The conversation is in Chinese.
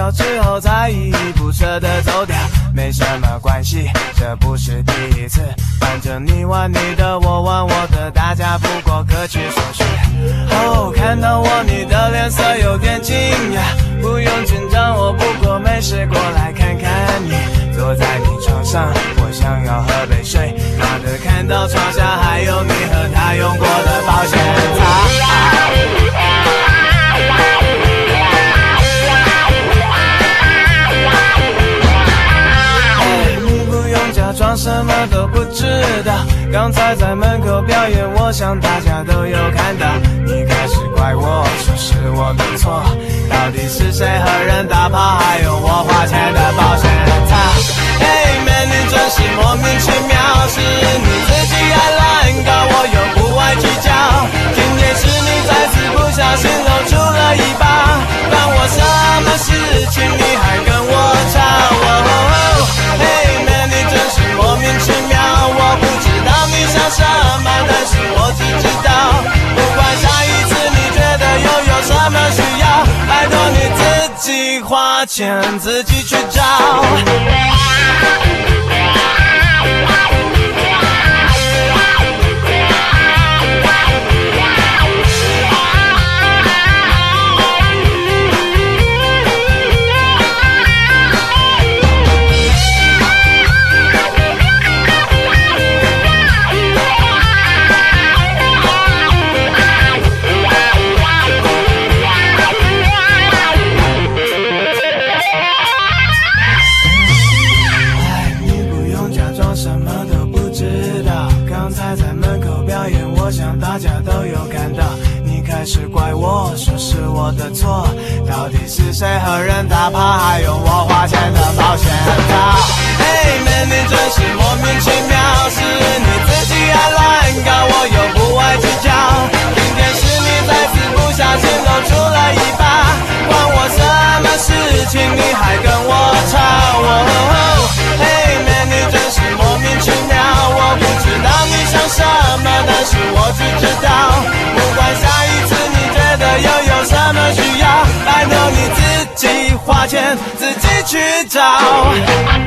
掉之后再依依不舍地走掉，没什么关系，这不是第一次。反正你玩你的，我玩我的，大家不过各取所需。哦，看到我你的脸色有点惊讶，不用紧张，我不过没事过来看看你。坐在你床上，我想要喝杯水，妈的看到床下还有你和他用过的保险套。装什么都不知道，刚才在门口表演，我想大家都有看到。你开始怪我，说是我的错，到底是谁和人打炮，还有我花钱的保险套。嘿，美女真是莫名其妙，是你自己爱乱搞，我又不爱计较。今天是你再次不小心露出了尾巴，关我什么事情，你还跟我吵？嘿，美女真是莫名其妙，我不知道你想什么，但是我只知道，不管下一次你觉得又有什么需要，拜托你自己花钱自己去找。大家都有看到，你开始怪我，说是我的错，到底是谁和人打炮，还用我花钱的保险套？嘿，美女真是莫名其妙，是你自己爱乱搞，我又不爱计较。今天是你再次不小心露出了尾巴，关我什么事情，你还跟我吵？嘿，美女真是莫名其妙，我不知道你想什么，但是我只知道，不管下一次你觉得又有什么需要，拜托你自己花钱自己去找。